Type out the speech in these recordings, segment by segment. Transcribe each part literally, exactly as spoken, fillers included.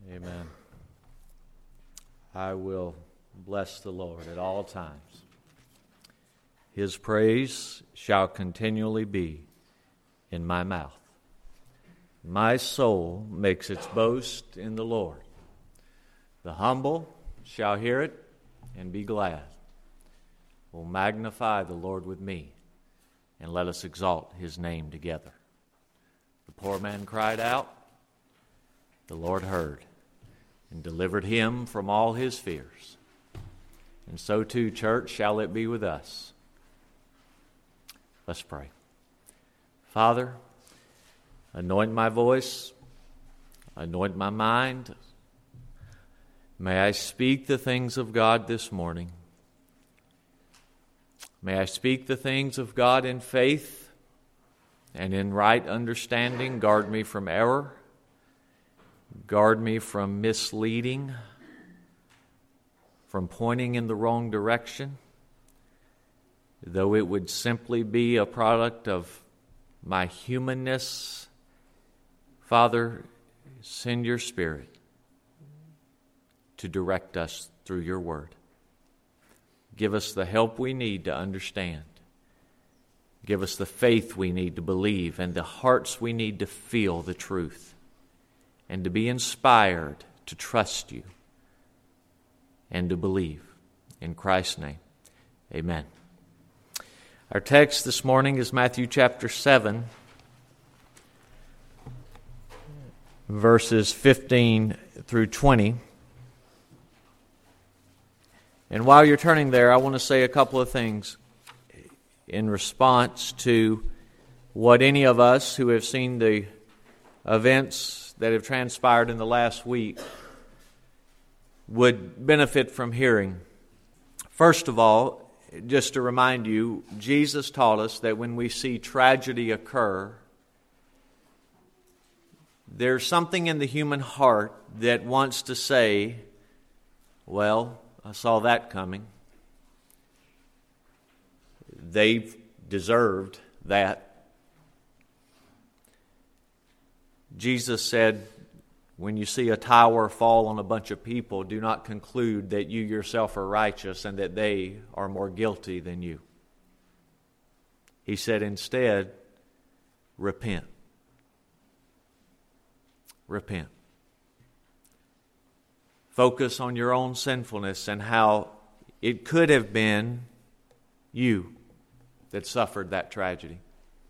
Amen. I will bless the Lord at all times. His praise shall continually be in my mouth. My soul makes its boast in the Lord. The humble shall hear it and be glad. Oh, magnify the Lord with me, and let us exalt his name together. The poor man cried out, the Lord heard, and delivered him from all his fears. And so too, church, shall it be with us. Let's pray. Father, anoint my voice, anoint my mind. May I speak the things of God this morning. May I speak the things of God in faith and in right understanding. Guard me from error. Guard me from misleading, from pointing in the wrong direction, though it would simply be a product of my humanness. Father, send your Spirit to direct us through your word. Give us the help we need to understand. Give us the faith we need to believe and the hearts we need to feel the truth and to be inspired to trust you and to believe. In Christ's name, amen. Our text this morning is Matthew chapter seven, verses fifteen through twenty. And while you're turning there, I want to say a couple of things in response to what any of us who have seen the events that have transpired in the last week would benefit from hearing. First of all, just to remind you, Jesus taught us that when we see tragedy occur, there's something in the human heart that wants to say, well, I saw that coming. They deserved that. Jesus said, when you see a tower fall on a bunch of people, do not conclude that you yourself are righteous and that they are more guilty than you. He said instead, repent. Repent. Focus on your own sinfulness and how it could have been you that suffered that tragedy.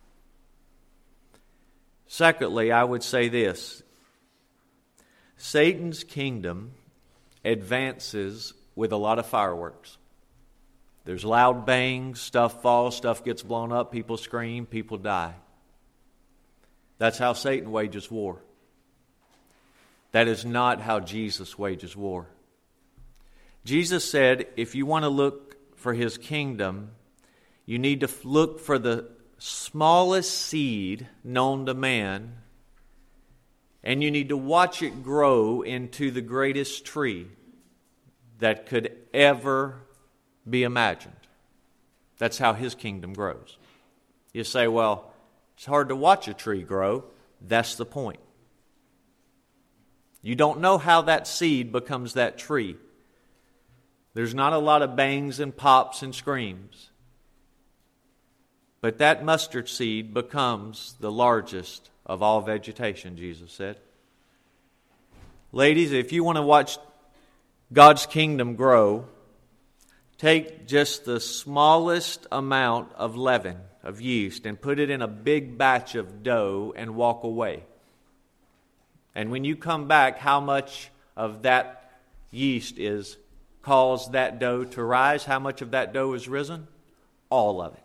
Secondly, I would say this. Satan's kingdom advances with a lot of fireworks. There's loud bangs, stuff falls, stuff gets blown up, people scream, people die. That's how Satan wages war. That is not how Jesus wages war. Jesus said, if you want to look for his kingdom, you need to look for the smallest seed known to man, and you need to watch it grow into the greatest tree that could ever be imagined. That's how his kingdom grows. You say, well, it's hard to watch a tree grow. That's the point. You don't know how that seed becomes that tree. There's not a lot of bangs and pops and screams. But that mustard seed becomes the largest of all vegetation, Jesus said. Ladies, if you want to watch God's kingdom grow, take just the smallest amount of leaven, of yeast, and put it in a big batch of dough and walk away. And when you come back, how much of that yeast is caused that dough to rise? How much of that dough is risen? All of it.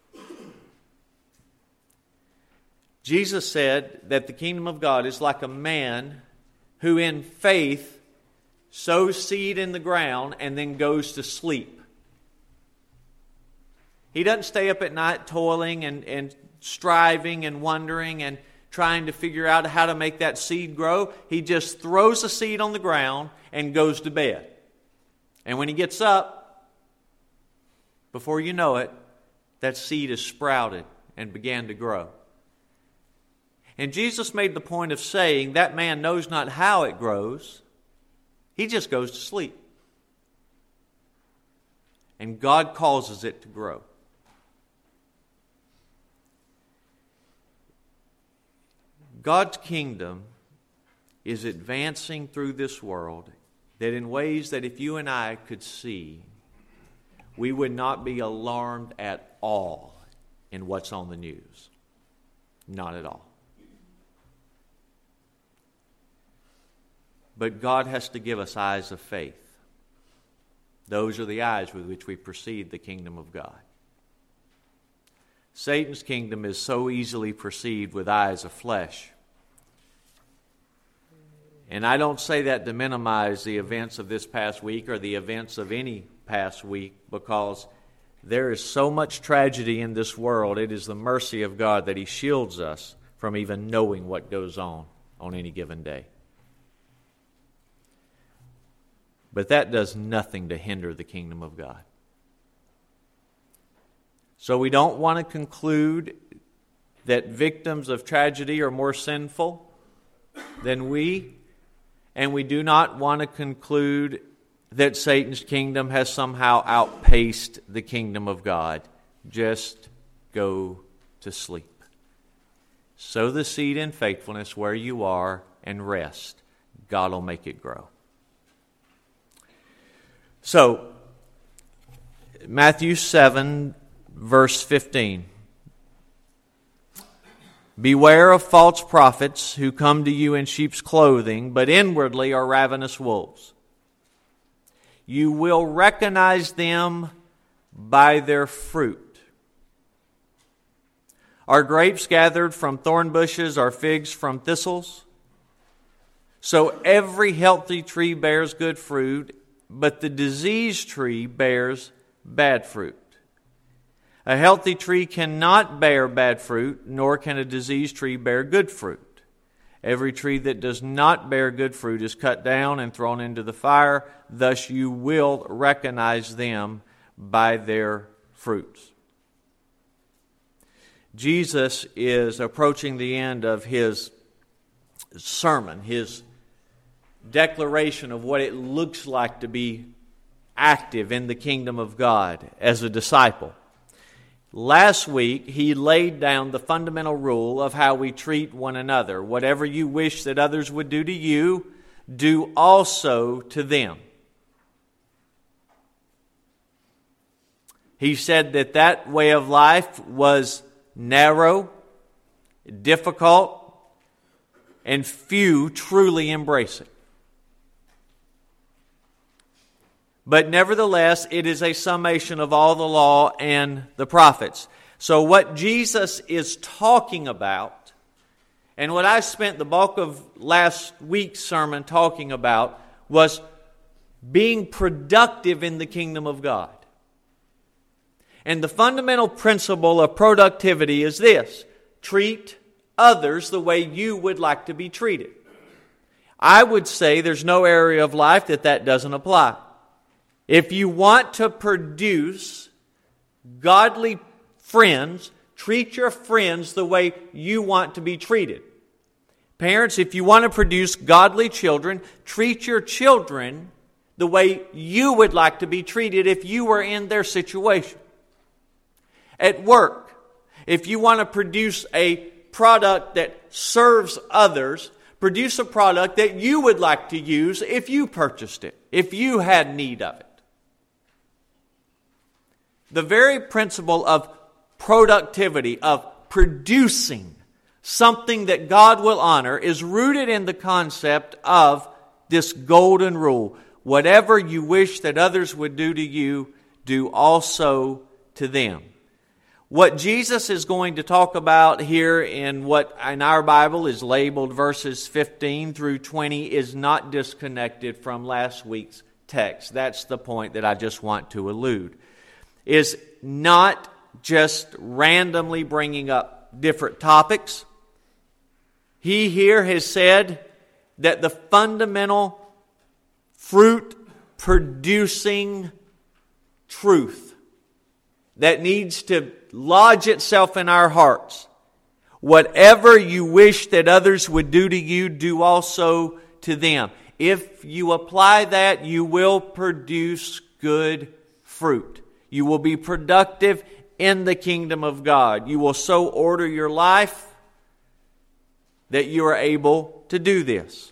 Jesus said that the kingdom of God is like a man who in faith sows seed in the ground and then goes to sleep. He doesn't stay up at night toiling and, and striving and wondering and trying to figure out how to make that seed grow. He just throws the seed on the ground and goes to bed. And when he gets up, before you know it, that seed is sprouted and began to grow. And Jesus made the point of saying that man knows not how it grows. He just goes to sleep. And God causes it to grow. God's kingdom is advancing through this world that in ways that if you and I could see, we would not be alarmed at all in what's on the news. Not at all. But God has to give us eyes of faith. Those are the eyes with which we perceive the kingdom of God. Satan's kingdom is so easily perceived with eyes of flesh. And I don't say that to minimize the events of this past week or the events of any past week, because there is so much tragedy in this world. It is the mercy of God that He shields us from even knowing what goes on on any given day. But that does nothing to hinder the kingdom of God. So we don't want to conclude that victims of tragedy are more sinful than we, and we do not want to conclude that Satan's kingdom has somehow outpaced the kingdom of God. Just go to sleep. Sow the seed in faithfulness where you are and rest. God will make it grow. So, Matthew seven, verse fifteen. Beware of false prophets who come to you in sheep's clothing, but inwardly are ravenous wolves. You will recognize them by their fruit. Are grapes gathered from thorn bushes, or figs from thistles? So every healthy tree bears good fruit, but the diseased tree bears bad fruit. A healthy tree cannot bear bad fruit, nor can a diseased tree bear good fruit. Every tree that does not bear good fruit is cut down and thrown into the fire. Thus you will recognize them by their fruits. Jesus is approaching the end of His sermon, His declaration of what it looks like to be active in the kingdom of God as a disciple. Last week, He laid down the fundamental rule of how we treat one another. Whatever you wish that others would do to you, do also to them. He said that that way of life was narrow, difficult, and few truly embrace it. But nevertheless, it is a summation of all the law and the prophets. So what Jesus is talking about, and what I spent the bulk of last week's sermon talking about, was being productive in the kingdom of God. And the fundamental principle of productivity is this: treat others the way you would like to be treated. I would say there's no area of life that that doesn't apply. If you want to produce godly friends, treat your friends the way you want to be treated. Parents, if you want to produce godly children, treat your children the way you would like to be treated if you were in their situation. At work, if you want to produce a product that serves others, produce a product that you would like to use if you purchased it, if you had need of it. The very principle of productivity, of producing something that God will honor, is rooted in the concept of this golden rule. Whatever you wish that others would do to you, do also to them. What Jesus is going to talk about here in what in our Bible is labeled verses fifteen through twenty is not disconnected from last week's text. That's the point that I just want to allude. Is not just randomly bringing up different topics. He here has said that the fundamental fruit-producing truth that needs to lodge itself in our hearts, Whatever you wish that others would do to you, do also to them. If you apply that, you will produce good fruit. You will be productive in the kingdom of God. You will so order your life that you are able to do this.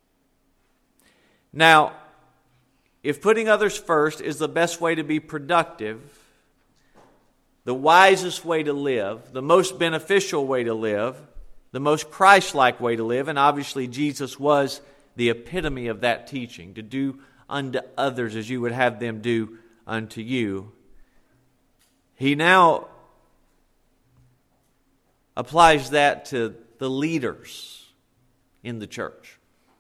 Now, if putting others first is the best way to be productive, the wisest way to live, the most beneficial way to live, the most Christ-like way to live, and obviously Jesus was the epitome of that teaching, to do unto others as you would have them do unto you. He now applies that to the leaders in the church.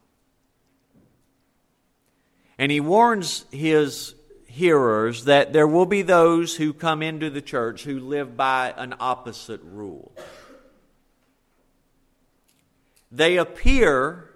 And he warns his hearers that there will be those who come into the church who live by an opposite rule. They appear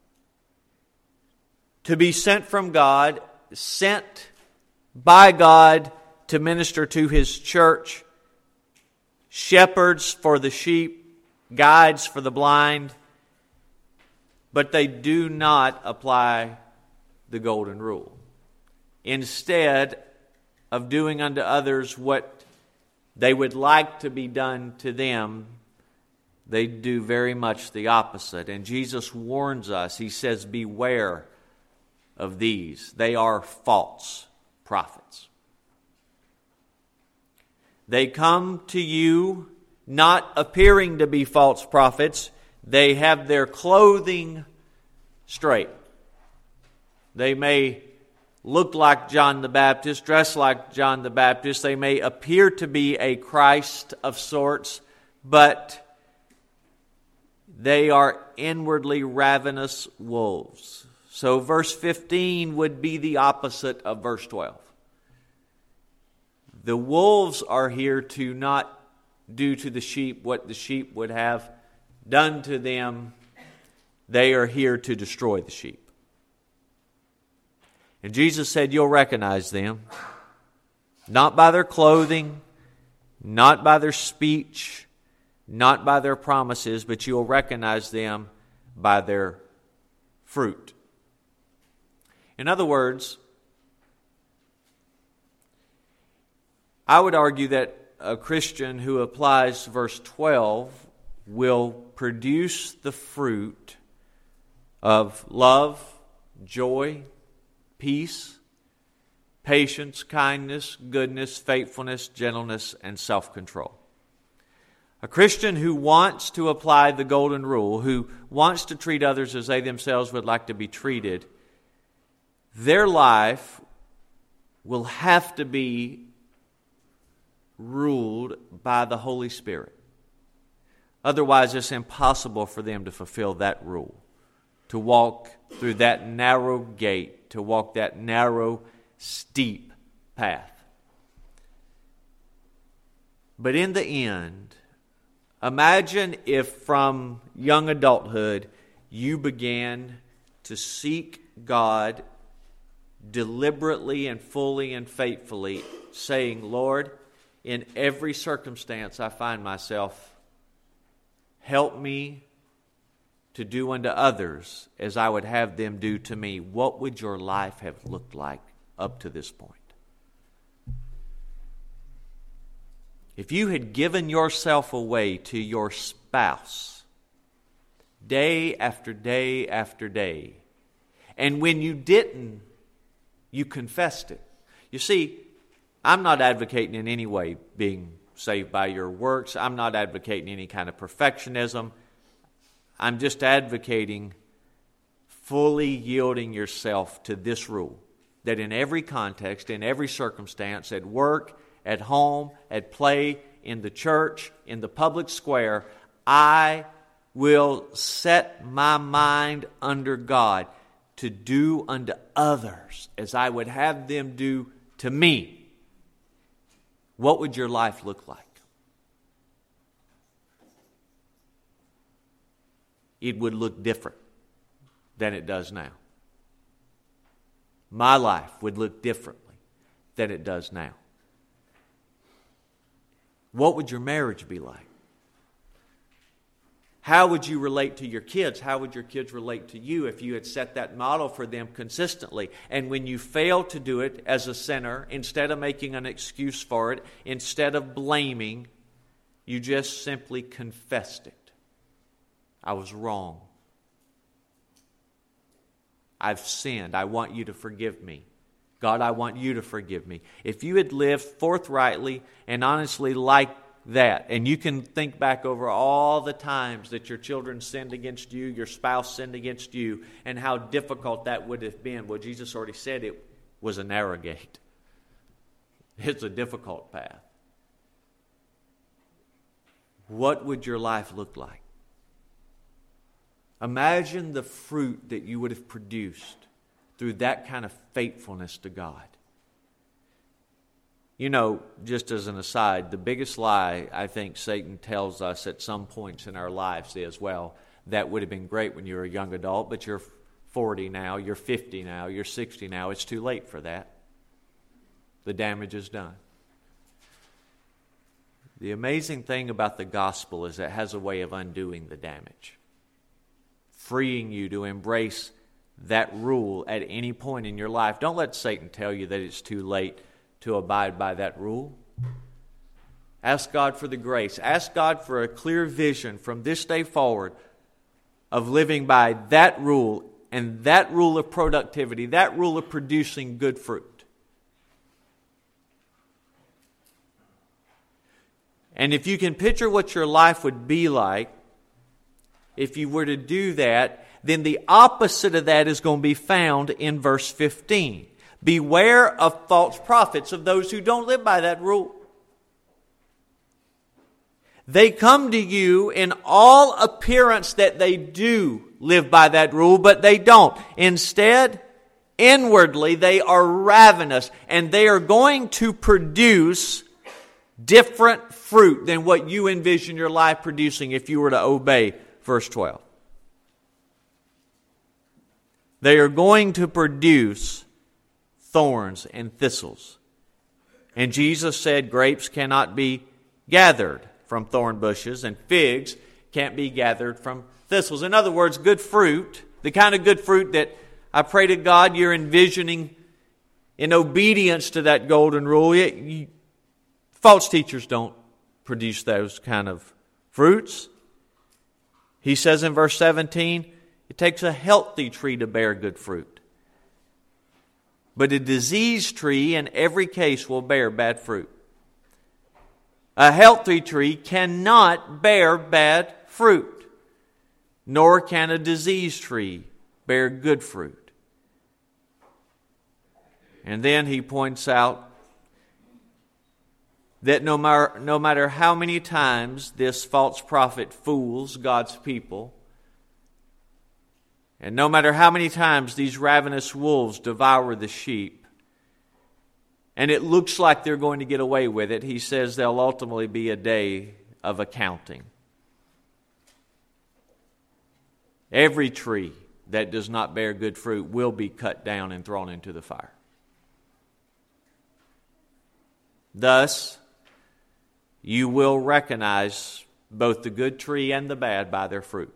to be sent from God, sent by God to minister to His church, shepherds for the sheep, guides for the blind, but they do not apply the golden rule. Instead of doing unto others what they would like to be done to them, they do very much the opposite. And Jesus warns us. He says, beware of these. They are false prophets. They come to you not appearing to be false prophets. They have their clothing straight. They may look like John the Baptist, dress like John the Baptist. They may appear to be a Christ of sorts, but they are inwardly ravenous wolves. So verse fifteen would be the opposite of verse twelve. The wolves are here to not do to the sheep what the sheep would have done to them. They are here to destroy the sheep. And Jesus said, you'll recognize them, not by their clothing, not by their speech, not by their promises, but you'll recognize them by their fruit. In other words, I would argue that a Christian who applies verse twelve will produce the fruit of love, joy, peace, patience, kindness, goodness, faithfulness, gentleness, and self-control. A Christian who wants to apply the golden rule, who wants to treat others as they themselves would like to be treated, their life will have to be ruled by the Holy Spirit. Otherwise, it's impossible for them to fulfill that rule, to walk through that narrow gate, to walk that narrow, steep path. But in the end, imagine if from young adulthood you began to seek God deliberately and fully and faithfully, saying, Lord, in every circumstance I find myself, help me to do unto others as I would have them do to me. What would your life have looked like up to this point? If you had given yourself away to your spouse day after day after day, and when you didn't, you confessed it. You see, I'm not advocating in any way being saved by your works. I'm not advocating any kind of perfectionism. I'm just advocating fully yielding yourself to this rule, that in every context, in every circumstance, at work, at home, at play, in the church, in the public square, I will set my mind under God to do unto others as I would have them do to me. What would your life look like? It would look different than it does now. My life would look differently than it does now. What would your marriage be like? How would you relate to your kids? How would your kids relate to you if you had set that model for them consistently? And when you fail to do it as a sinner, instead of making an excuse for it, instead of blaming, you just simply confessed it. I was wrong. I've sinned. I want you to forgive me. God, I want you to forgive me. If you had lived forthrightly and honestly like that, and you can think back over all the times that your children sinned against you, your spouse sinned against you, and how difficult that would have been. Well, Jesus already said it was a narrow gate. It's a difficult path. What would your life look like? Imagine the fruit that you would have produced through that kind of faithfulness to God. You know, just as an aside, the biggest lie I think Satan tells us at some points in our lives is, well, that would have been great when you were a young adult, but you're forty now, you're fifty now, you're sixty now. It's too late for that. The damage is done. The amazing thing about the gospel is it has a way of undoing the damage, freeing you to embrace that rule at any point in your life. Don't let Satan tell you that it's too late to abide by that rule. Ask God for the grace. Ask God for a clear vision from this day forward of living by that rule, and that rule of productivity, that rule of producing good fruit. And if you can picture what your life would be like if you were to do that, then the opposite of that is going to be found in verse fifteen. Beware of false prophets, of those who don't live by that rule. They come to you in all appearance that they do live by that rule, but they don't. Instead, inwardly, they are ravenous, and they are going to produce different fruit than what you envision your life producing if you were to obey verse twelve. They are going to produce thorns and thistles. And Jesus said grapes cannot be gathered from thorn bushes, and figs can't be gathered from thistles. In other words, good fruit, the kind of good fruit that I pray to God you're envisioning in obedience to that golden rule. You, you, false teachers don't produce those kind of fruits. He says in verse seventeen, it takes a healthy tree to bear good fruit. But a diseased tree in every case will bear bad fruit. A healthy tree cannot bear bad fruit, nor can a diseased tree bear good fruit. And then he points out that no matter, no matter how many times this false prophet fools God's people, and no matter how many times these ravenous wolves devour the sheep, and it looks like they're going to get away with it, he says there'll ultimately be a day of accounting. Every tree that does not bear good fruit will be cut down and thrown into the fire. Thus, you will recognize both the good tree and the bad by their fruit.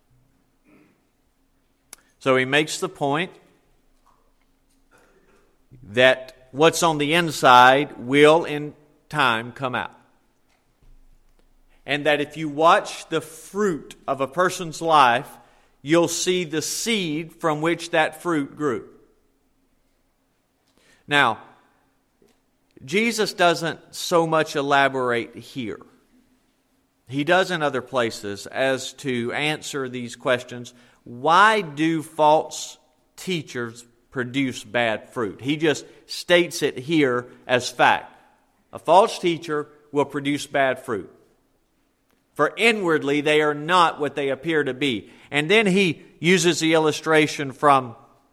So he makes the point that what's on the inside will in time come out. And that if you watch the fruit of a person's life, you'll see the seed from which that fruit grew. Now, Jesus doesn't so much elaborate here. He does in other places as to answer these questions. Why do false teachers produce bad fruit? He just states it here as fact. A false teacher will produce bad fruit. For inwardly they are not what they appear to be. And then he uses the illustration from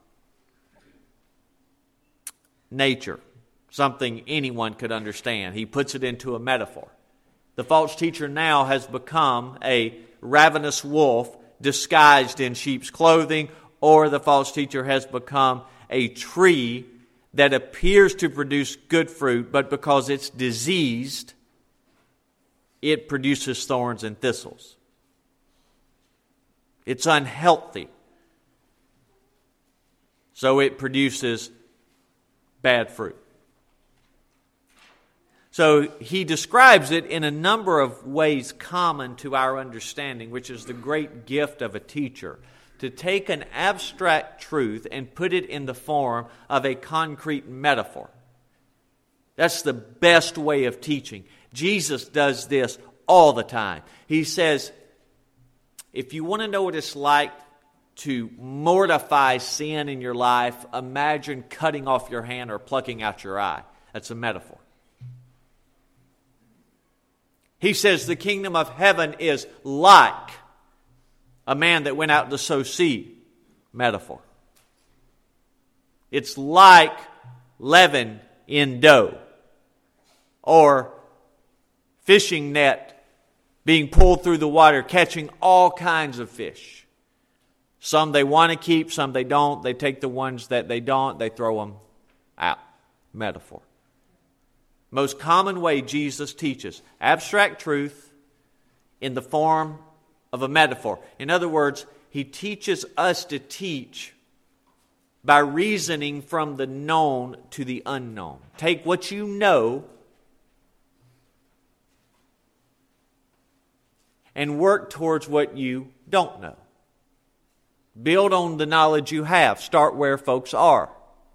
nature, something anyone could understand. He puts it into a metaphor. The false teacher now has become a ravenous wolf disguised in sheep's clothing, or the false teacher has become a tree that appears to produce good fruit, but because it's diseased, it produces thorns and thistles. It's unhealthy. So it produces bad fruit. So he describes it in a number of ways common to our understanding, which is the great gift of a teacher, to take an abstract truth and put it in the form of a concrete metaphor. That's the best way of teaching. Jesus does this all the time. He says, if you want to know what it's like to mortify sin in your life, imagine cutting off your hand or plucking out your eye. That's a metaphor. He says the kingdom of heaven is like a man that went out to sow seed. Metaphor. It's like leaven in dough. Or fishing net being pulled through the water, catching all kinds of fish. Some they want to keep, some they don't. They take the ones that they don't, they throw them out. Metaphor. Most common way Jesus teaches abstract truth in the form of a metaphor. In other words, he teaches us to teach by reasoning from the known to the unknown. Take what you know and work towards what you don't know. Build on the knowledge you have. Start where folks are.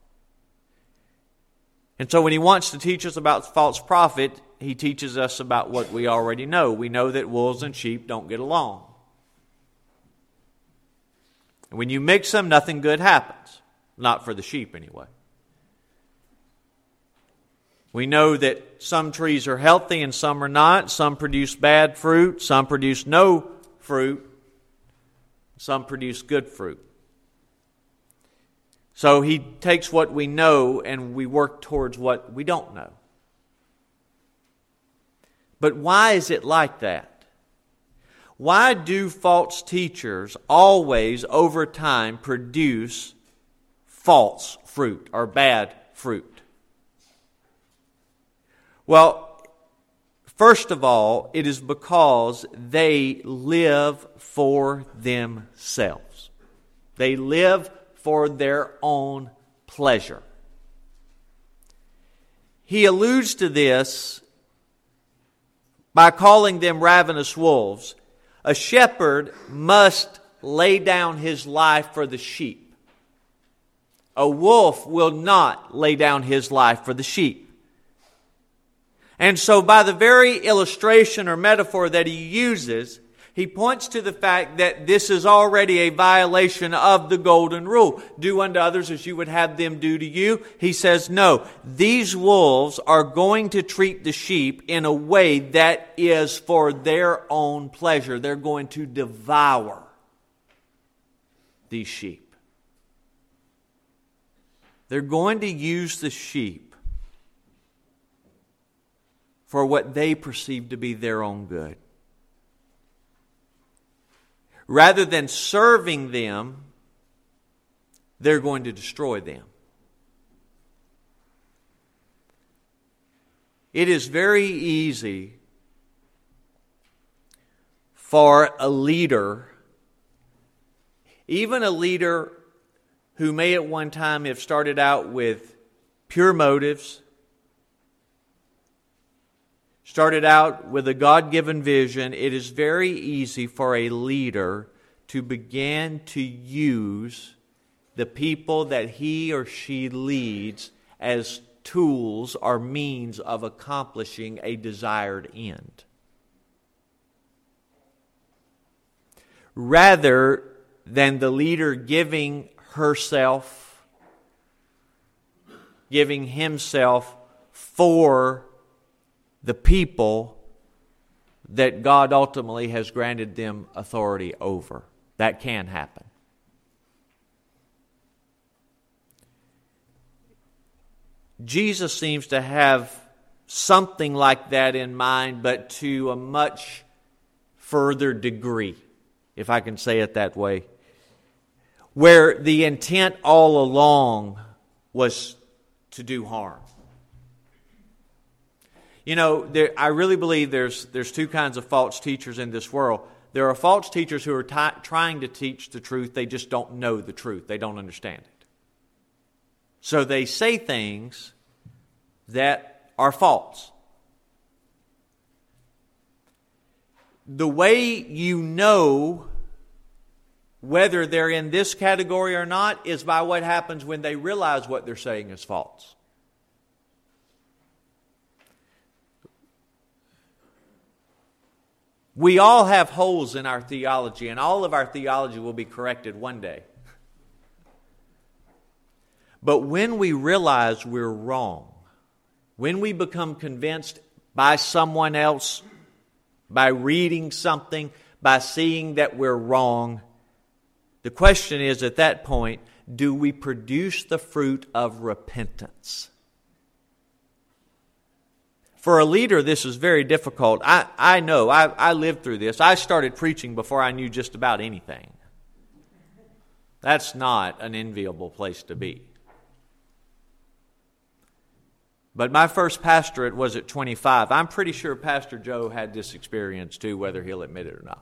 And so when he wants to teach us about false prophet, he teaches us about what we already know. We know that wolves and sheep don't get along. And when you mix them, nothing good happens. Not for the sheep anyway. We know that some trees are healthy and some are not. Some produce bad fruit. Some produce no fruit. Some produce good fruit. So he takes what we know and we work towards what we don't know. But why is it like that? Why do false teachers always, over time, produce false fruit or bad fruit? Well, first of all, it is because they live for themselves. They live for their own pleasure. He alludes to this by calling them ravenous wolves. A shepherd must lay down his life for the sheep. A wolf will not lay down his life for the sheep. And so by the very illustration or metaphor that he uses, he points to the fact that this is already a violation of the golden rule. Do unto others as you would have them do to you. He says, no, these wolves are going to treat the sheep in a way that is for their own pleasure. They're going to devour these sheep. They're going to use the sheep for what they perceive to be their own good. Rather than serving them, they're going to destroy them. It is very easy for a leader, even a leader who may at one time have started out with pure motives, started out with a God-given vision, it is very easy for a leader to begin to use the people that he or she leads as tools or means of accomplishing a desired end. Rather than the leader giving herself, giving himself for the people that God ultimately has granted them authority over. That can happen. Jesus seems to have something like that in mind, but to a much further degree, if I can say it that way, where the intent all along was to do harm. You know, there, I really believe there's there's two kinds of false teachers in this world. There are false teachers who are t- trying to teach the truth. They just don't know the truth. They don't understand it. So they say things that are false. The way you know whether they're in this category or not is by what happens when they realize what they're saying is false. We all have holes in our theology, and all of our theology will be corrected one day. But when we realize we're wrong, when we become convinced by someone else, by reading something, by seeing that we're wrong, the question is at that point, do we produce the fruit of repentance? For a leader, this is very difficult. I, I know, I, I lived through this. I started preaching before I knew just about anything. That's not an enviable place to be. But my first pastorate was at twenty-five. I'm pretty sure Pastor Joe had this experience too, whether he'll admit it or not.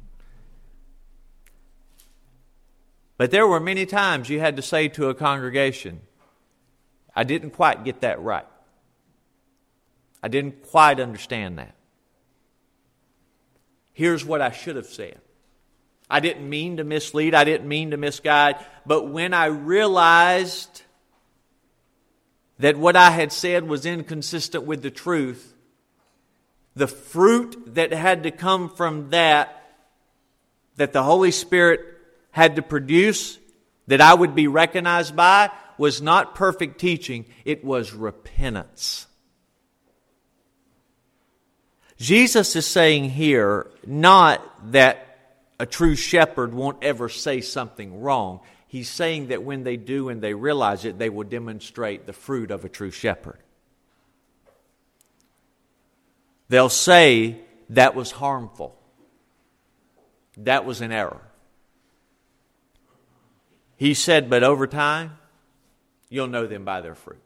But there were many times you had to say to a congregation, I didn't quite get that right. I didn't quite understand that. Here's what I should have said. I didn't mean to mislead. I didn't mean to misguide. But when I realized that what I had said was inconsistent with the truth, the fruit that had to come from that, that the Holy Spirit had to produce, that I would be recognized by, was not perfect teaching. It was repentance. Jesus is saying here, not that a true shepherd won't ever say something wrong. He's saying that when they do and they realize it, they will demonstrate the fruit of a true shepherd. They'll say that was harmful. That was an error. He said, but over time, you'll know them by their fruit.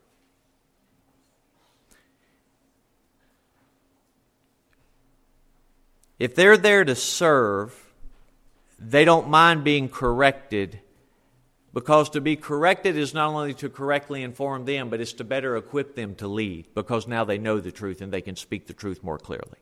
If they're there to serve, they don't mind being corrected, because to be corrected is not only to correctly inform them, but it's to better equip them to lead, because now they know the truth and they can speak the truth more clearly.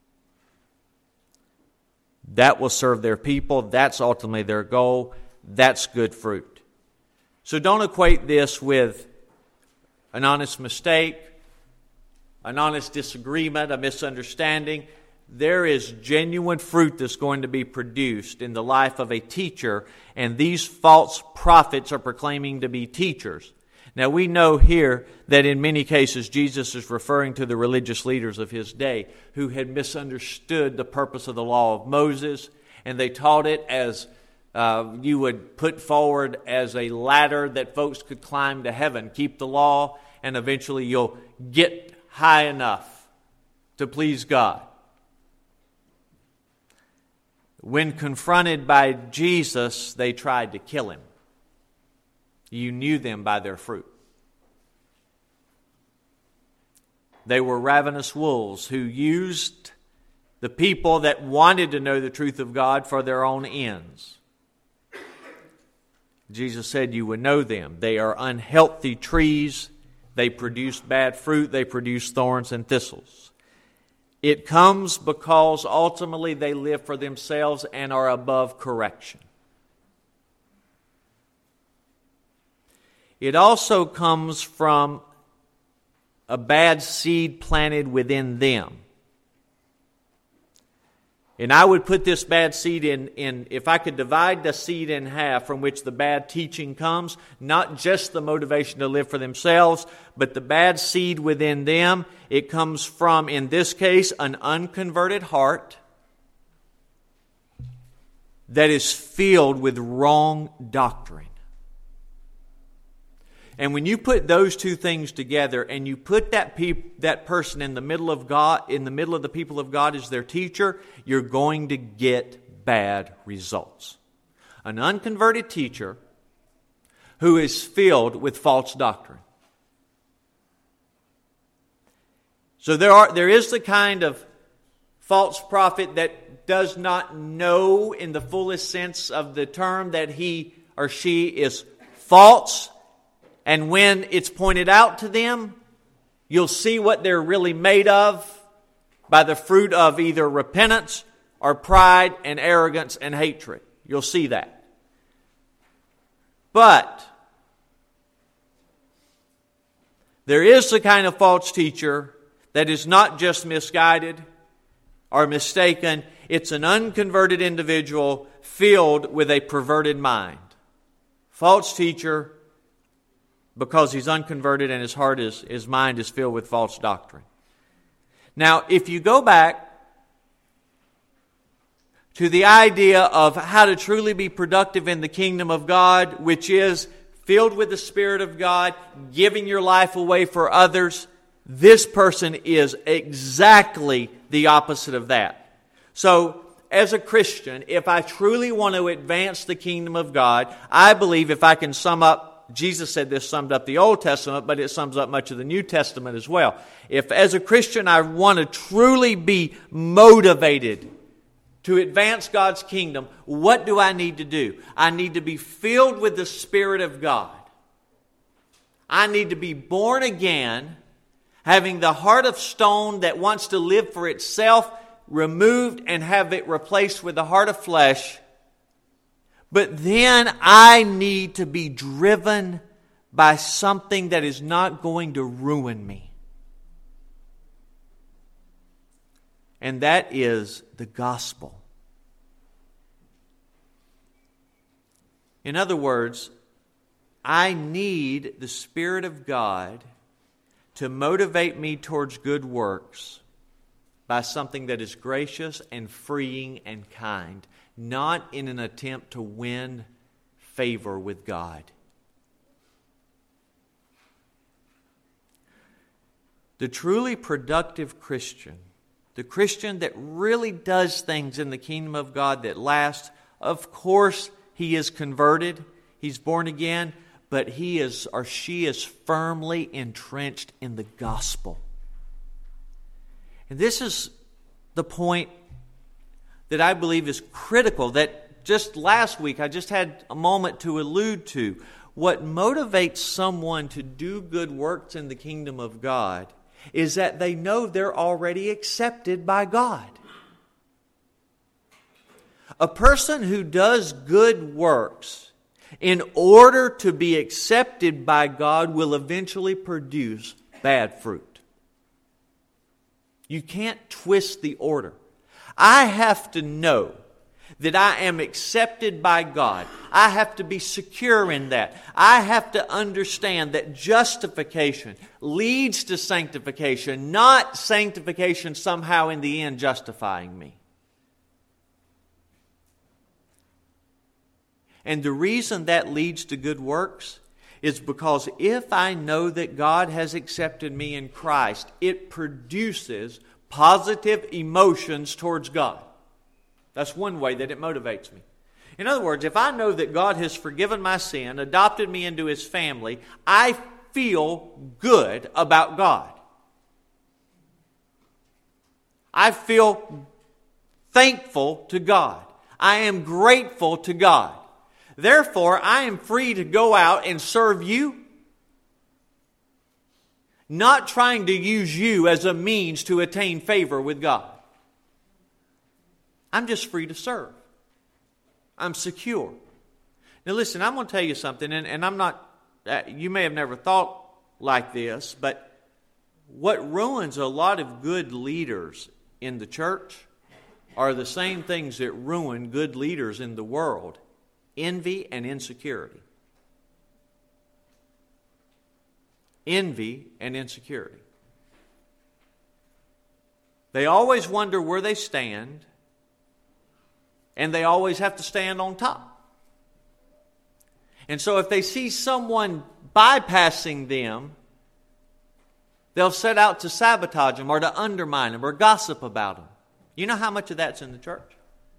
That will serve their people. That's ultimately their goal. That's good fruit. So don't equate this with an honest mistake, an honest disagreement, a misunderstanding. There is genuine fruit that's going to be produced in the life of a teacher, and these false prophets are proclaiming to be teachers. Now we know here that in many cases Jesus is referring to the religious leaders of his day who had misunderstood the purpose of the law of Moses, and they taught it as uh, you would put forward as a ladder that folks could climb to heaven. Keep the law, and eventually you'll get high enough to please God. When confronted by Jesus, they tried to kill him. You knew them by their fruit. They were ravenous wolves who used the people that wanted to know the truth of God for their own ends. Jesus said you would know them. They are unhealthy trees. They produce bad fruit. They produce thorns and thistles. It comes because ultimately they live for themselves and are above correction. It also comes from a bad seed planted within them. And I would put this bad seed in, in, if I could divide the seed in half from which the bad teaching comes, not just the motivation to live for themselves, but the bad seed within them, it comes from, in this case, an unconverted heart that is filled with wrong doctrine. And when you put those two things together and you put that peop- that person in the middle of God, in the middle of the people of God as their teacher, you're going to get bad results. An unconverted teacher who is filled with false doctrine. So there are there is the kind of false prophet that does not know in the fullest sense of the term that he or she is false, and when it's pointed out to them, you'll see what they're really made of by the fruit of either repentance or pride and arrogance and hatred. You'll see that. But there is the kind of false teacher that is not just misguided or mistaken. It's an unconverted individual filled with a perverted mind. False teacher because he's unconverted and his heart is, his mind is filled with false doctrine. Now, if you go back to the idea of how to truly be productive in the kingdom of God, which is filled with the Spirit of God, giving your life away for others, this person is exactly the opposite of that. So, as a Christian, if I truly want to advance the kingdom of God, I believe if I can sum up, Jesus said this summed up the Old Testament, but it sums up much of the New Testament as well. If as a Christian I want to truly be motivated to advance God's kingdom, what do I need to do? I need to be filled with the Spirit of God. I need to be born again, having the heart of stone that wants to live for itself removed and have it replaced with the heart of flesh. But then I need to be driven by something that is not going to ruin me. And that is the gospel. In other words, I need the Spirit of God to motivate me towards good works by something that is gracious and freeing and kind, not in an attempt to win favor with God. The truly productive Christian, the Christian that really does things in the kingdom of God that last, of course, he is converted, he's born again, but he is or she is firmly entrenched in the gospel. And this is the point that I believe is critical, that just last week I just had a moment to allude to. What motivates someone to do good works in the kingdom of God is that they know they're already accepted by God. A person who does good works in order to be accepted by God will eventually produce bad fruit. You can't twist the order. I have to know that I am accepted by God. I have to be secure in that. I have to understand that justification leads to sanctification, not sanctification somehow in the end justifying me. And the reason that leads to good works is because if I know that God has accepted me in Christ, it produces positive emotions towards God. That's one way that it motivates me. In other words, if I know that God has forgiven my sin, adopted me into His family, I feel good about God. I feel thankful to God. I am grateful to God. Therefore, I am free to go out and serve you, not trying to use you as a means to attain favor with God. I'm just free to serve. I'm secure. Now listen, I'm going to tell you something, and, and I'm not, uh, you may have never thought like this, but what ruins a lot of good leaders in the church are the same things that ruin good leaders in the world. Envy and insecurity. Envy and insecurity. They always wonder where they stand, and they always have to stand on top. And so if they see someone bypassing them, they'll set out to sabotage them or to undermine them or gossip about them. You know how much of that's in the church?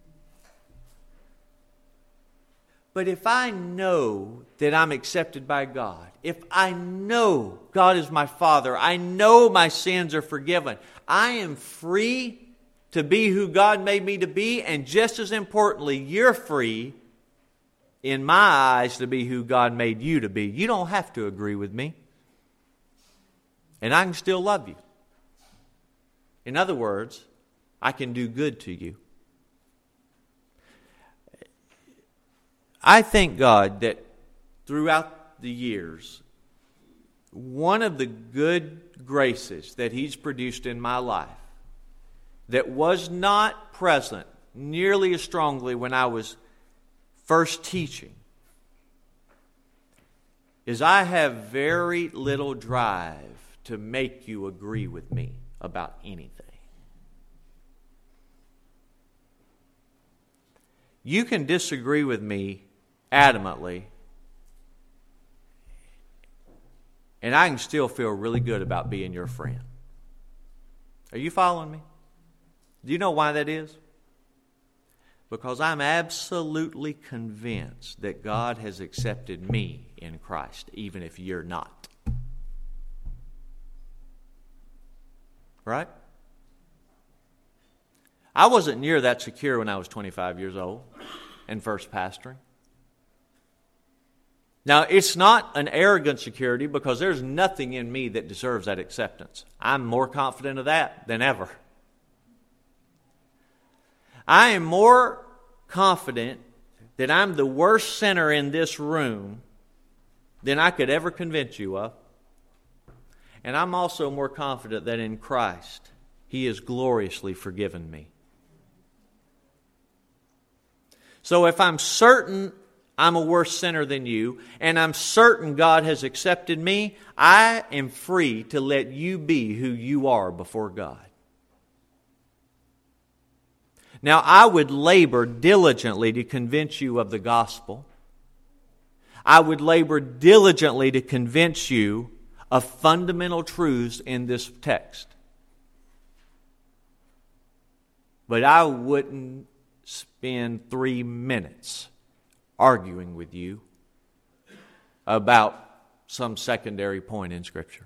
But if I know that I'm accepted by God, if I know God is my Father, I know my sins are forgiven, I am free to be who God made me to be, and just as importantly, you're free, in my eyes, to be who God made you to be. You don't have to agree with me. And I can still love you. In other words, I can do good to you. I thank God that throughout the years, one of the good graces that He's produced in my life that was not present nearly as strongly when I was first teaching is I have very little drive to make you agree with me about anything. You can disagree with me adamantly, and I can still feel really good about being your friend. Are you following me? Do you know why that is? Because I'm absolutely convinced that God has accepted me in Christ, even if you're not. Right? I wasn't near that secure when I was twenty-five years old and first pastoring. Now, it's not an arrogant security because there's nothing in me that deserves that acceptance. I'm more confident of that than ever. I am more confident that I'm the worst sinner in this room than I could ever convince you of. And I'm also more confident that in Christ, He has gloriously forgiven me. So if I'm certain I'm a worse sinner than you, and I'm certain God has accepted me, I am free to let you be who you are before God. Now, I would labor diligently to convince you of the gospel. I would labor diligently to convince you of fundamental truths in this text. But I wouldn't spend three minutes arguing with you about some secondary point in Scripture.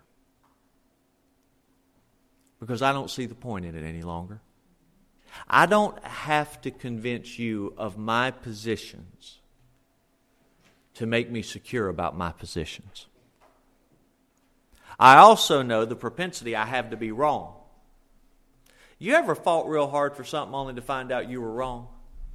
Because I don't see the point in it any longer. I don't have to convince you of my positions to make me secure about my positions. I also know the propensity I have to be wrong. You ever fought real hard for something only to find out you were wrong?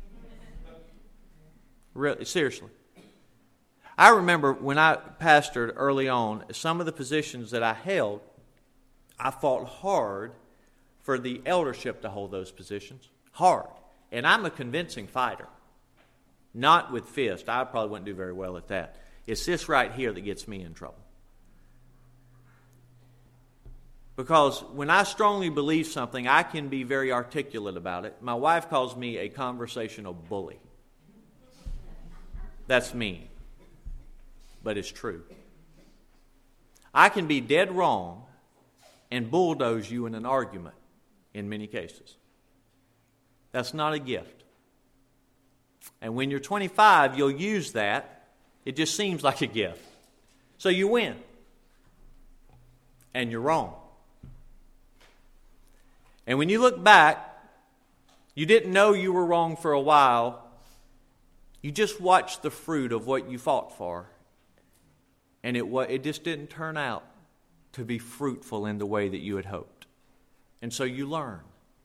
Really, seriously. I remember when I pastored early on, some of the positions that I held, I fought hard for the eldership to hold those positions. Hard. And I'm a convincing fighter. Not with fist. I probably wouldn't do very well at that. It's this right here that gets me in trouble. Because when I strongly believe something, I can be very articulate about it. My wife calls me a conversational bully. That's mean. But it's true. I can be dead wrong and bulldoze you in an argument in many cases. That's not a gift. And when you're twenty-five, you'll use that. It just seems like a gift. So you win. And you're wrong. And when you look back, you didn't know you were wrong for a while. You just watched the fruit of what you fought for. And it, it just didn't turn out to be fruitful in the way that you had hoped. And so you learn.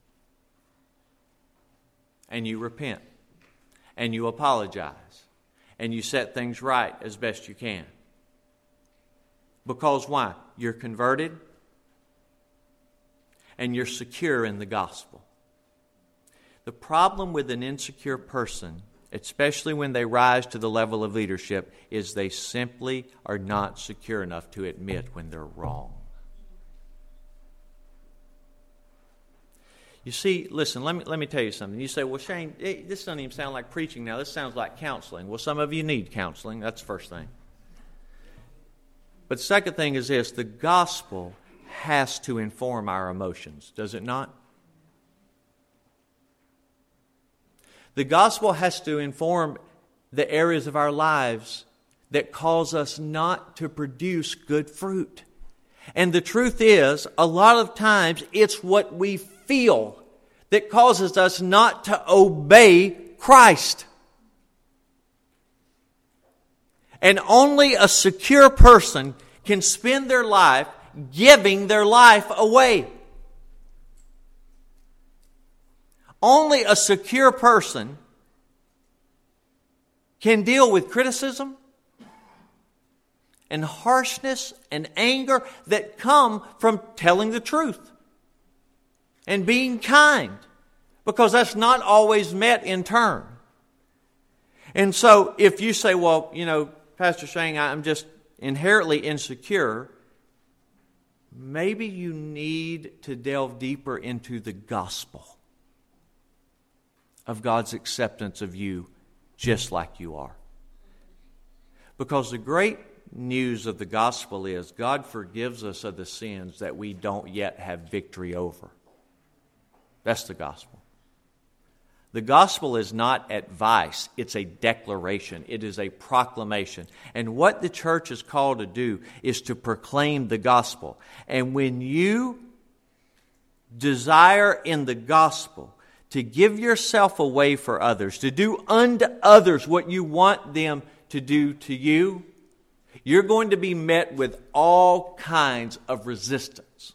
And you repent. And you apologize. And you set things right as best you can. Because why? You're converted. And you're secure in the gospel. The problem with an insecure person, especially when they rise to the level of leadership, is they simply are not secure enough to admit when they're wrong. You see, listen, let me let me tell you something. You say, well, Shane, this doesn't even sound like preaching now. This sounds like counseling. Well, some of you need counseling. That's the first thing. But the second thing is this. The gospel has to inform our emotions, does it not? The gospel has to inform the areas of our lives that cause us not to produce good fruit. And the truth is, a lot of times, it's what we feel that causes us not to obey Christ. And only a secure person can spend their life giving their life away. Only a secure person can deal with criticism and harshness and anger that come from telling the truth and being kind, because that's not always met in turn. And so if you say, well, you know, Pastor Shane, I'm just inherently insecure, maybe you need to delve deeper into the gospel of God's acceptance of you just like you are. Because the great news of the gospel is God forgives us of the sins that we don't yet have victory over. That's the gospel. The gospel is not advice, it's a declaration. It is a proclamation. And what the church is called to do is to proclaim the gospel. And when you desire in the gospel to give yourself away for others, to do unto others what you want them to do to you, you're going to be met with all kinds of resistance.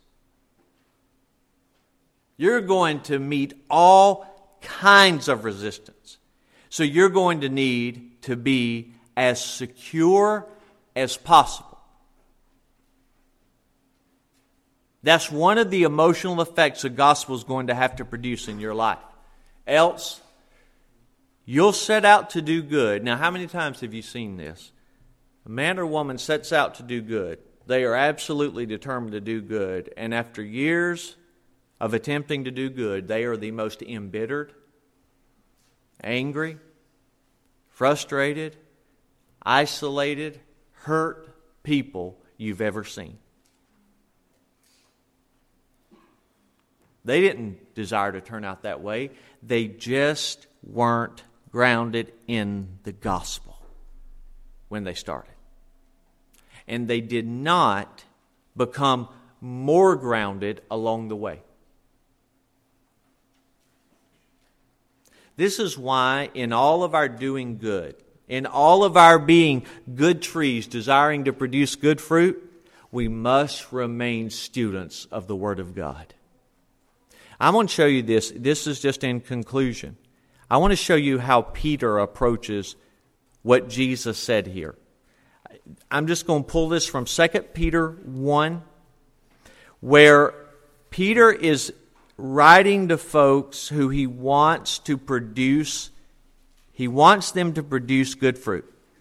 You're going to meet all kinds of resistance. So you're going to need to be as secure as possible. That's one of the emotional effects the gospel is going to have to produce in your life. Else, you'll set out to do good. Now, how many times have you seen this? A man or woman sets out to do good. They are absolutely determined to do good. And after years of attempting to do good, they are the most embittered, angry, frustrated, isolated, hurt people you've ever seen. They didn't desire to turn out that way. They just weren't grounded in the gospel when they started. And they did not become more grounded along the way. This is why in all of our doing good, in all of our being good trees, desiring to produce good fruit, we must remain students of the Word of God. I want to show you this. This is just in conclusion. I want to show you how Peter approaches what Jesus said here. I'm just going to pull this from Second Peter one, where Peter is writing to folks who he wants to produce, he wants them to produce good fruit.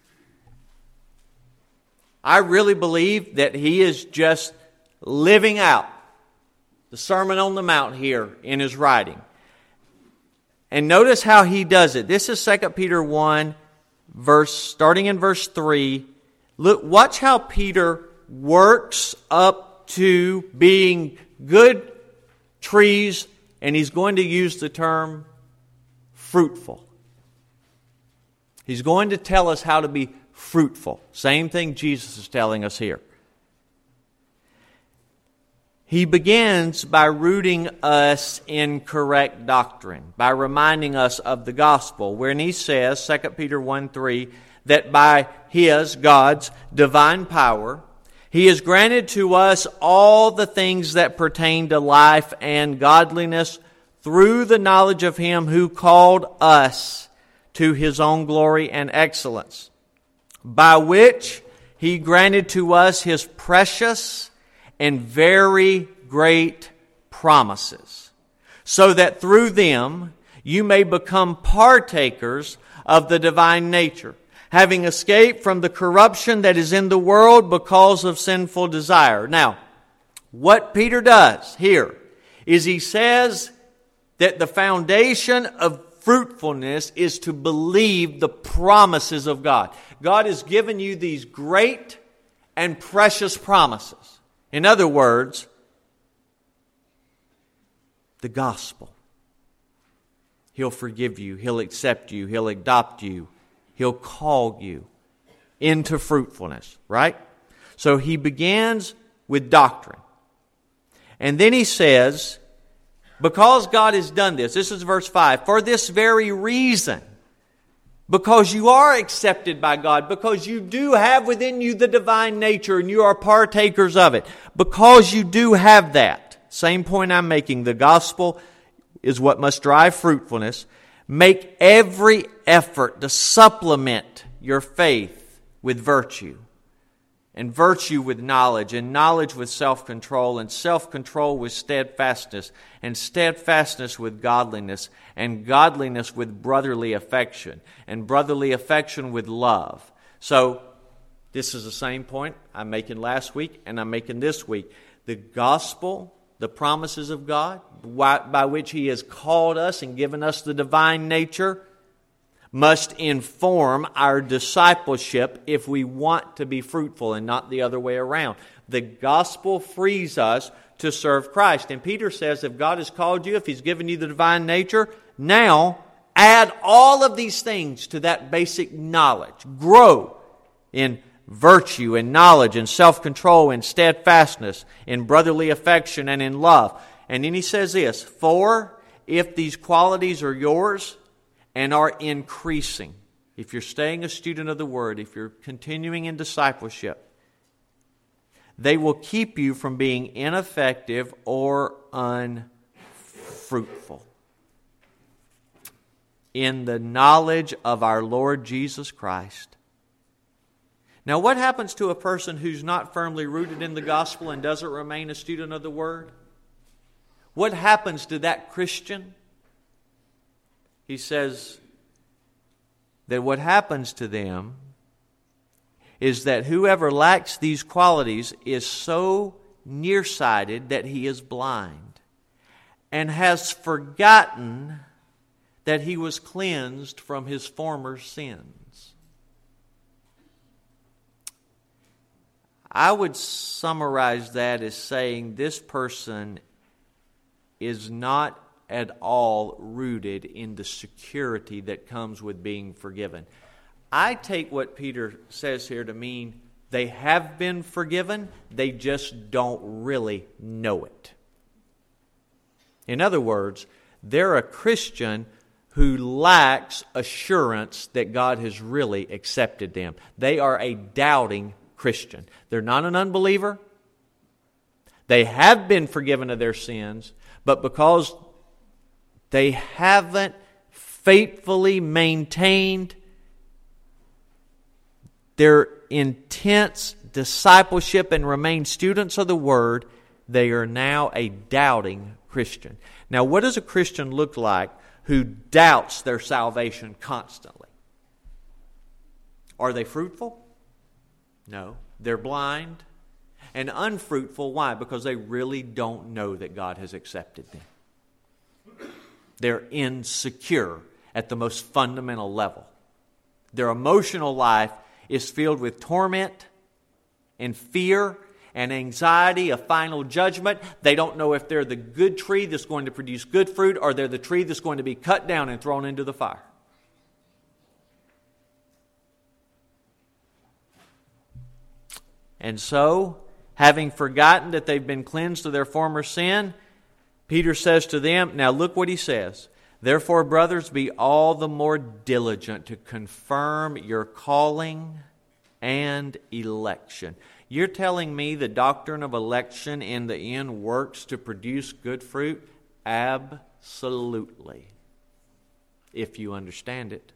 I really believe that he is just living out the Sermon on the Mount here in his writing. And notice how he does it. This is Second Peter one, verse starting in verse three. Look, watch how Peter works up to being good trees, and he's going to use the term fruitful. He's going to tell us how to be fruitful. Same thing Jesus is telling us here. He begins by rooting us in correct doctrine, by reminding us of the gospel, wherein he says, Second Peter one three, that by His, God's, divine power, He has granted to us all the things that pertain to life and godliness through the knowledge of Him who called us to His own glory and excellence, by which He granted to us His precious and very great promises, so that through them you may become partakers of the divine nature, having escaped from the corruption that is in the world because of sinful desire. Now, what Peter does here is he says that the foundation of fruitfulness is to believe the promises of God. God has given you these great and precious promises. In other words, the gospel. He'll forgive you. He'll accept you. He'll adopt you. He'll call you into fruitfulness, right? So he begins with doctrine. And then he says Because God has done this, this is verse five, for this very reason, because you are accepted by God, because you do have within you the divine nature and you are partakers of it, because you do have that, same point I'm making, the gospel is what must drive fruitfulness. Make every effort to supplement your faith with virtue, and virtue with knowledge, and knowledge with self-control, and self-control with steadfastness, and steadfastness with godliness, and godliness with brotherly affection, and brotherly affection with love. So, this is the same point I'm making last week, and I'm making this week. The gospel, the promises of God, by which He has called us and given us the divine nature, must inform our discipleship if we want to be fruitful and not the other way around. The gospel frees us to serve Christ. And Peter says if God has called you, if He's given you the divine nature, now add all of these things to that basic knowledge. Grow in virtue and knowledge and self-control and steadfastness, in brotherly affection and in love. And then he says this, for if these qualities are yours and are increasing, if you're staying a student of the Word, if you're continuing in discipleship, they will keep you from being ineffective or unfruitful in the knowledge of our Lord Jesus Christ. Now, what happens to a person who's not firmly rooted in the gospel and doesn't remain a student of the Word? What happens to that Christian? He says that what happens to them is that whoever lacks these qualities is so nearsighted that he is blind and has forgotten that he was cleansed from his former sins. I would summarize that as saying this person is not at all rooted in the security that comes with being forgiven. I take what Peter says here to mean they have been forgiven, they just don't really know it. In other words, they're a Christian who lacks assurance that God has really accepted them. They are a doubting Christian. They're not an unbeliever. They have been forgiven of their sins, but because they haven't faithfully maintained their intense discipleship and remain students of the Word, they are now a doubting Christian. Now, what does a Christian look like who doubts their salvation constantly? Are they fruitful? No. They're blind and unfruitful. Why? Because they really don't know that God has accepted them. They're insecure at the most fundamental level. Their emotional life is filled with torment and fear and anxiety of final judgment. They don't know if they're the good tree that's going to produce good fruit or they're the tree that's going to be cut down and thrown into the fire. And so, having forgotten that they've been cleansed of their former sin, Peter says to them, now look what he says. Therefore, brothers, be all the more diligent to confirm your calling and election. You're telling me the doctrine of election in the end works to produce good fruit? Absolutely. If you understand it.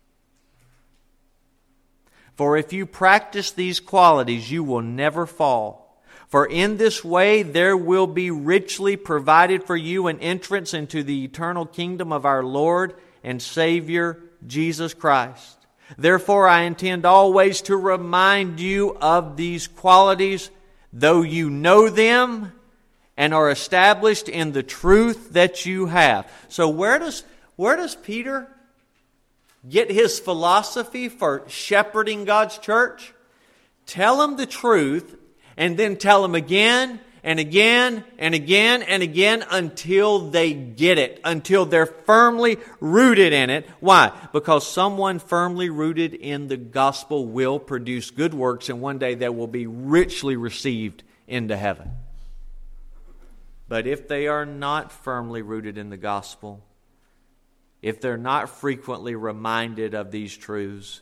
For if you practice these qualities, you will never fall. For in this way there will be richly provided for you an entrance into the eternal kingdom of our Lord and Savior, Jesus Christ. Therefore I intend always to remind you of these qualities, though you know them and are established in the truth that you have. So where does, where does Peter get his philosophy for shepherding God's church? Tell them the truth and then tell them again and again and again and again until they get it, until they're firmly rooted in it. Why? Because someone firmly rooted in the gospel will produce good works, and one day they will be richly received into heaven. But if they are not firmly rooted in the gospel, if they're not frequently reminded of these truths,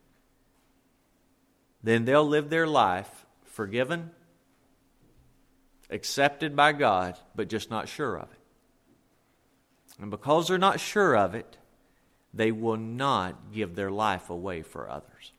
then they'll live their life forgiven, accepted by God, but just not sure of it. And because they're not sure of it, they will not give their life away for others.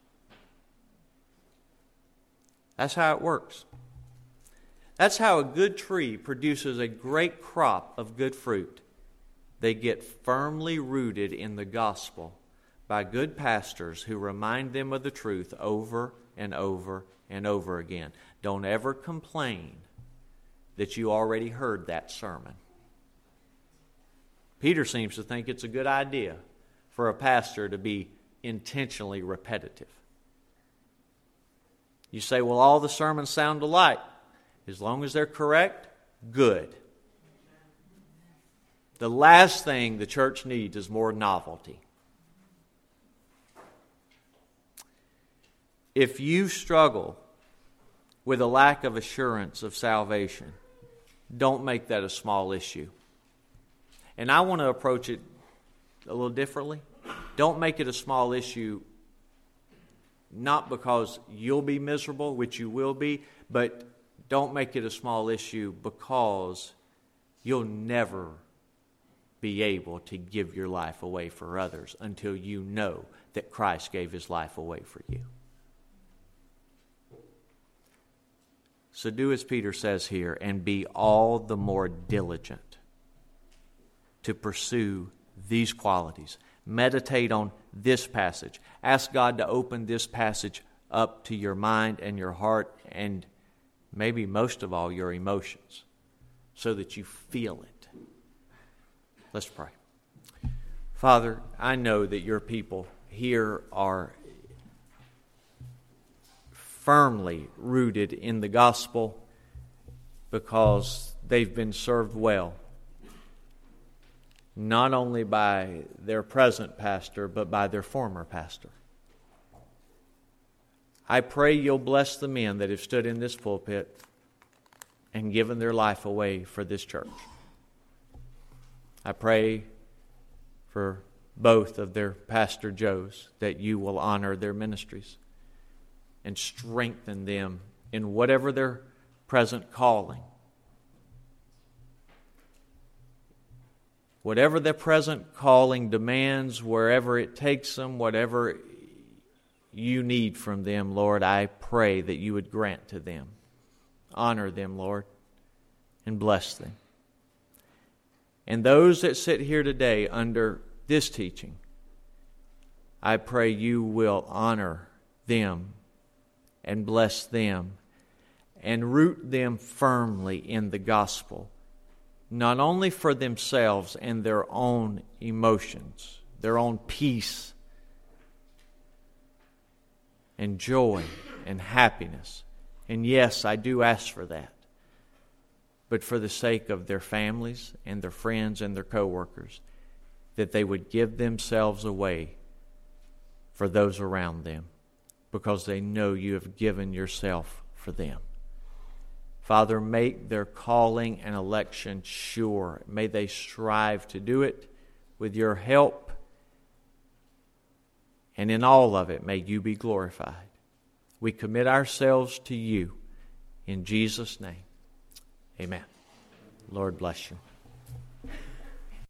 That's how it works. That's how a good tree produces a great crop of good fruit. They get firmly rooted in the gospel by good pastors who remind them of the truth over and over and over again. Don't ever complain that you already heard that sermon. Peter seems to think it's a good idea for a pastor to be intentionally repetitive. You say, well, all the sermons sound alike. As long as they're correct, good. The last thing the church needs is more novelty. If you struggle with a lack of assurance of salvation, don't make that a small issue. And I want to approach it a little differently. Don't make it a small issue, not because you'll be miserable, which you will be, but don't make it a small issue because you'll never be able to give your life away for others until you know that Christ gave His life away for you. So do as Peter says here, and be all the more diligent to pursue these qualities. Meditate on this passage. Ask God to open this passage up to your mind and your heart, and maybe most of all your emotions, so that you feel it. Let's pray. Father, I know that your people here are firmly rooted in the gospel because they've been served well, not only by their present pastor, but by their former pastor. I pray you'll bless the men that have stood in this pulpit and given their life away for this church. I pray for both of their Pastor Joes that you will honor their ministries and strengthen them in whatever their present calling. Whatever their present calling demands, wherever it takes them, whatever you need from them, Lord, I pray that you would grant to them. Honor them, Lord, and bless them. And those that sit here today under this teaching, I pray you will honor them and bless them and root them firmly in the gospel, not only for themselves and their own emotions, their own peace and joy and happiness. And yes, I do ask for that. But for the sake of their families and their friends and their co-workers, that they would give themselves away for those around them, because they know you have given yourself for them. Father, make their calling and election sure. May they strive to do it with your help. And in all of it, may you be glorified. We commit ourselves to you in Jesus' name. Amen. Lord bless you.